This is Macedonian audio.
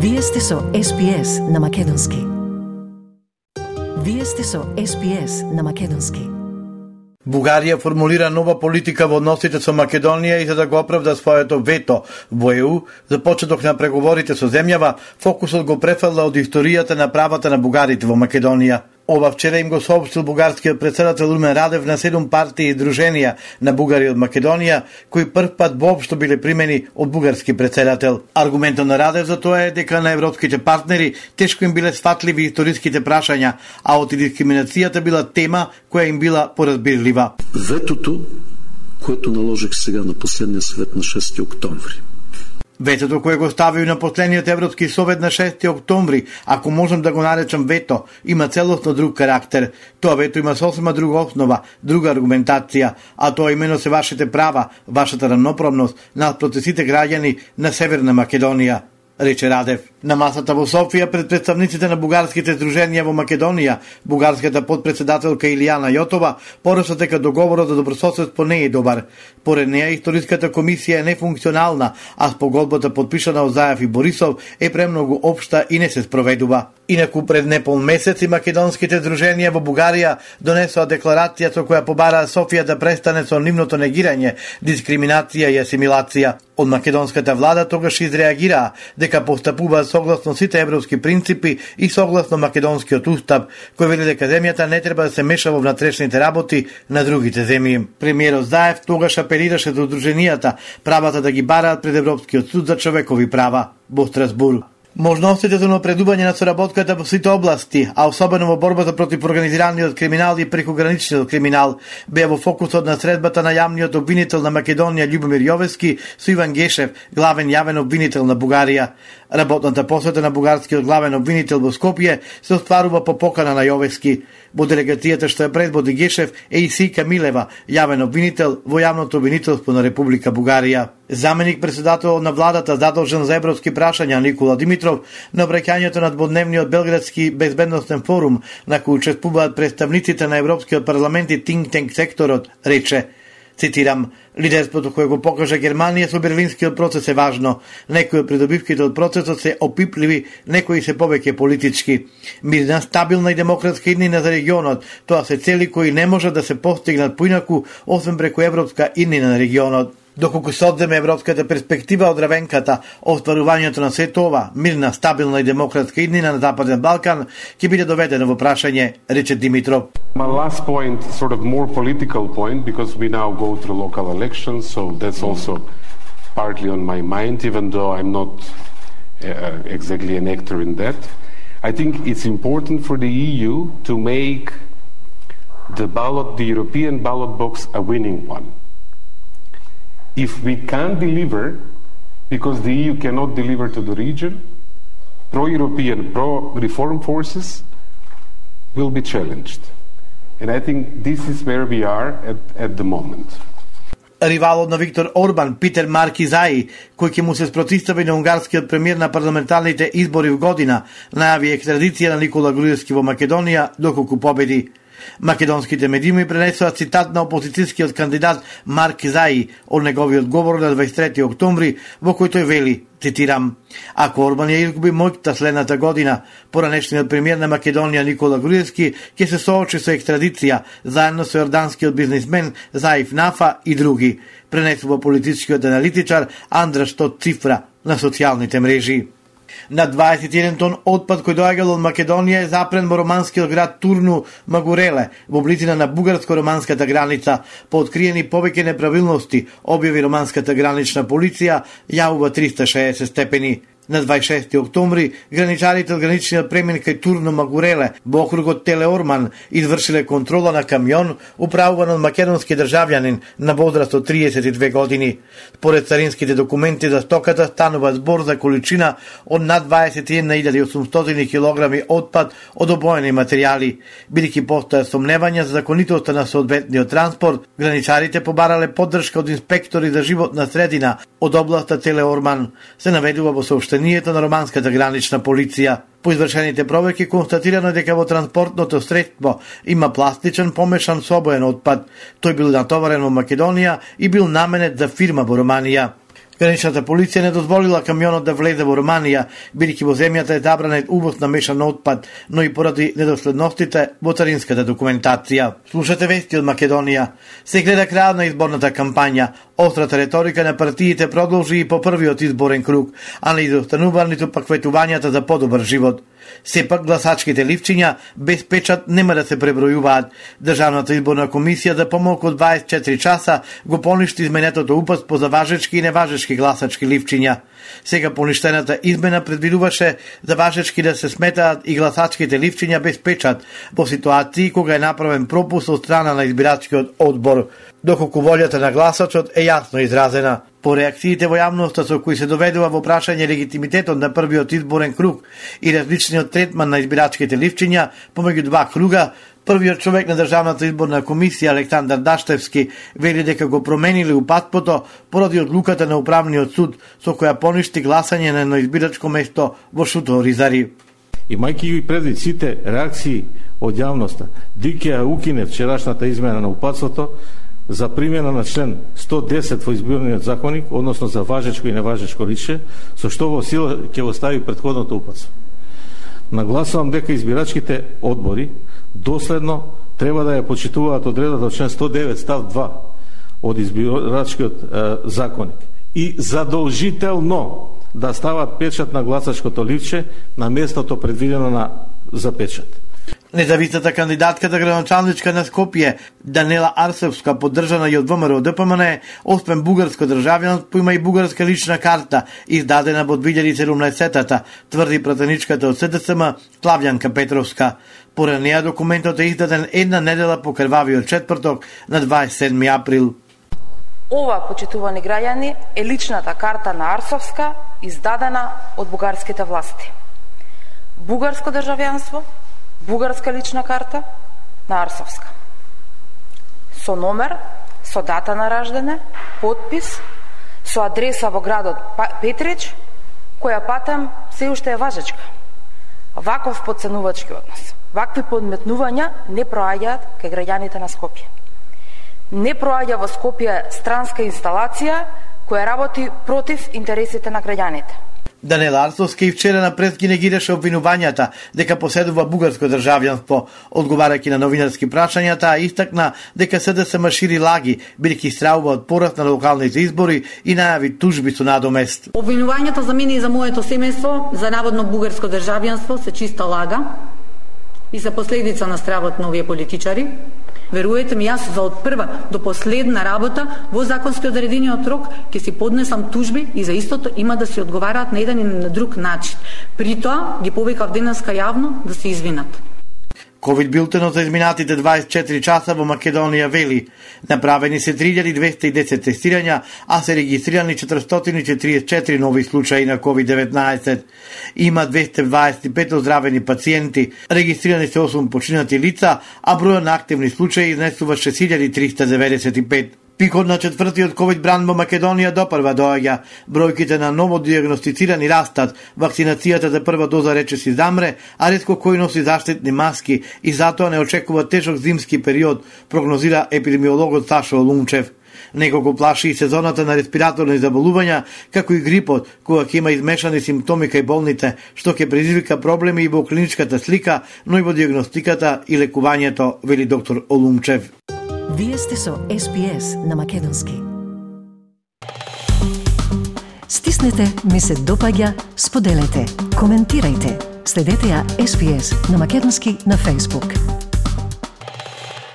Вие сте со SPS на Македонски. Вие сте со SPS на Македонски. Бугарија формулира нова политика во односите со Македонија и за да го оправда своето вето во ЕУ, за почеток на преговорите со земјава, фокусот го префрла од историјата на правата на бугарите во Македонија. Ова вчера им го соопштил бугарскиот председател Румен Радев на 7 партии и друженија на бугари од Македонија, кои прв пат воопшто биле примени од бугарски председател. Аргументот на Радев за тоа е дека на европските партнери тешко им биле сватливи историските прашања, а антидискриминацијата била тема која им била поразбирлива. Ветото, което наложих сега на последния съвет на 6 октомври. Ветото кое го ставил на последниот Европски совет на 6 октомври, ако можам да го наречам вето, има целосно друг карактер. Тоа вето има сосема друга основа, друга аргументација, а тоа имено се вашите права, вашата равноправност наспроти сите граѓани на Северна Македонија, рече Радев. На масата во Софија пред представниците на бугарските здруженија во Македонија, бугарската подпредседателка Илијана Јотова порача дека договорот за добрососедство не е добар. Поред неја историската комисија е нефункционална, а спогодбата подпишана од Заев и Борисов е премногу општа и не се спроведува. Инаку пред непол месец и македонските здруженија во Бугарија донесоа декларација со која побараа Софија да престане со нивното негирање, дискриминација и асимилација. Од македонската влада тогаш изреагираа дека постапуваат согласно сите европски принципи и согласно македонскиот устав, кој вели дека земјата не треба да се меша во внатрешните работи на другите земји. Премиерот Заев тогаш апелираше до здруженијата правата да ги бараат пред Европскиот суд за човекови права во Страсбург. Можностите за напредување на соработката во сите области, а особено во борбата против организираниот криминал и прекограничниот криминал, беа во фокусот на средбата на јавниот обвинител на Македонија Љубомир Јовески со Иван Гешев, главен јавен обвинител на Бугарија. Работната посета на бугарскиот главен обвинител во Скопје се остварува по покана на Јовески. Во делегацијата што ја предводи Гешев е и Сика Милева, јавен обвинител во јавното обвинителство на Република Бугарија. Заменик председател на владата задолжен за европски прашања Никола Димитров на обраќањето на дводневниот Белградски безбедносен форум на кој учествуваат представниците на Европскиот парламент и think tank секторот, рече, цитирам, лидерството кое го покажа Германија со берлинскиот процес е важно. Некои од придобивките од процесот се опипливи, некои се повеќе политички. Мирна, стабилна и демократска иднина за регионот, тоа се цели кои не може да се постигнат поинаку, освен преку европска иднина на регионот. Доколку се одземе европската перспектива од равенката, остварувањето на сето ова, мирна, стабилна и демократска иднина на Западен Балкан, ќе биде доведено во прашање, рече Димитров. My last point, sort of more political point, because we now go through local elections, so that's also partly on my mind, even though I'm not exactly an actor in that. I think it's important for the EU to make the European ballot box a winning one. If we can't deliver, because the EU cannot deliver to the region, pro-European, pro-reform forces will be challenged. And I think this is where we are at the moment. Ривалот на Виктор Орбан, Питер Маркизаи, кој ќе му се спротивстави на унгарскиот премиер на парламентарните избори в година, најави екстрадиција на Никола Груевски во Македонија доколку победи. Македонските медиуми пренесоа цитат на опозицијскиот кандидат Марк Заи од неговиот говор на 23 октомври, во кој тој вели, цитирам, ако Орбан ја изгуби моќта следната година, поранешниот премиер на Македонија Никола Груевски ќе се соочи со екстрадиција заедно со јорданскиот бизнисмен Заиф Нафа и други, пренесува политичкиот аналитичар Андраш Цифра на социјалните мрежи. На 21 тон отпад кој доаѓал од Македонија е запрен во романскиот град Турну Магуреле, во близина на бугарско-романската граница. По откриени повеќе неправилности, објави романската гранична полиција, јавува 360 степени. На 26 октомври, граничарите од граничниот премин кај Турну Магуреле во округот Телеорман извршиле контрола на камион управуван од македонски државјанин на возраст од 32 години. Според царинските документи за стоката станува збор за количина од над 21.800 килограми отпад од обоени материјали. Бидејќи постоја сомневања за законитоста на соодветниот транспорт, граничарите побарале поддршка од инспектори за животна средина од областа Телеорман, се наведува во соопштението на романската гранична полиција. По извршените проверки констатирано дека во транспортното средство има пластичен помешан собоен отпад. Тој бил натоварен во Македонија и бил наменет за фирма во Романија. Граничната полиција не дозволила камионот да влезе во Романија, бидејќи во земјата е забранет увоз на мешан отпад, но и поради недоследностите во царинската документација. Слушате вести од Македонија. Се гледа крај на изборната кампања. Острата реторика на партиите продолжи и по првиот изборен круг, а не изостанува ниту пак ветувањата за подобар живот. Сепак гласачките ливчиња без печат нема да се пребројуваат. Државната изборна комисија за помалку од 24 часа го поништи изменетото упатство за важечки и неважечки гласачки ливчиња. Сега поништената измена предвидуваше за важечки да се сметаат и гласачките ливчиња без печат во ситуации кога е направен пропуст од страна на избирачкиот одбор, доколку волјата на гласачот е јасно изразена. По реакциите во јавноста со кои се доведува во прашање легитимитетот на првиот изборен круг и различниот третман на избирачките ливчиња помеѓу два круга, првиот човек на Државната изборна комисија Александар Даштевски вели дека го променили упатството поради одлуката на управниот суд со која поништи гласање на едно избирачко место во Шуто Ризари. Имајќи ги предвид сите реакции од јавноста, ДИК ја укине вчерашната измена на упатството за примена на член 110 во изборниот законник, односно за важечко и неважечко личе, со што во сила ќе го стави претходното упатство. Нагласувам дека избирачките одбори доследно треба да ја почитуваат одредбата од член 109 став 2 од избирачкиот законник и задолжително да стават печат на гласачкото ливче на местото предвидено за печат. Независната кандидатка за градоначалничка на Скопје, Данела Арсовска, поддржана и од ВМРО ДПМН, освен бугарско државјанство, има и бугарска лична карта, издадена во 2017-та, тврди пратеничката од СДСМ Клавјанка Петровска. Поред неја документот е издаден една недела по крвавиот четврток на 27 април. Ова, почитувани граѓани, е личната карта на Арсовска, издадена од бугарските власти. Бугарско државјанство, бугарска лична карта на Арсовска. Со номер, со дата на раждење, подпис, со адреса во градот Петрич, која патем се уште е важечка. Ваков подценувачки однос, вакви подметнувања не проаѓаат кај граѓаните на Скопје. Не проаѓа во Скопје странска инсталација која работи против интересите на граѓаните. Данела Арсовска и вчера напред ги негираше обвинувањата дека поседува бугарско државјанство, одговарајќи на новинарски прашањата, истакна дека СДСМ шири лаги, бидејќи стравува од пораст на локалните избори и најави тужби со надомест. Обвинувањата за мене и за моето семејство за наводно бугарско државјанство се чиста лага и се последица на стравот на овие политичари. Веруете ми, јас за од прва до последна работа во законски одредениот рок ќе си поднесам тужби и за истото има да се одговараат на еден и на друг начин. При тоа ги повикав денеска јавно да се извинат. Ковид билтенот за изминатите 24 часа во Македонија вели: направени се 3210 тестирања, а се регистрирани 444 нови случаи на COVID-19. Има 225 оздравени пациенти, регистрирани се 8 починати лица, а бројот на активни случаи изнесува 6395. Пикот на четвртиот ковид бран во Македонија допрва доаѓа. Бројките на ново диагностицирани растат. Вакцинацијата за прва доза речиси замре, а ретко кој носи заштитни маски и затоа не очекува тежок зимски период, прогнозира епидемиологот Сашо Олунчев. Него го плаши и сезоната на респираторни заболувања, како и грипот, кога ќе има измешани симптоми кај болните, што ќе предизвика проблеми и во клиничката слика, но и во диагностиката и лекувањето, вели доктор Олунчев. Вие сте со SPS на македонски. Стиснете ми се допаѓа, споделете, коментирајте. Следете ја SPS на македонски на Facebook.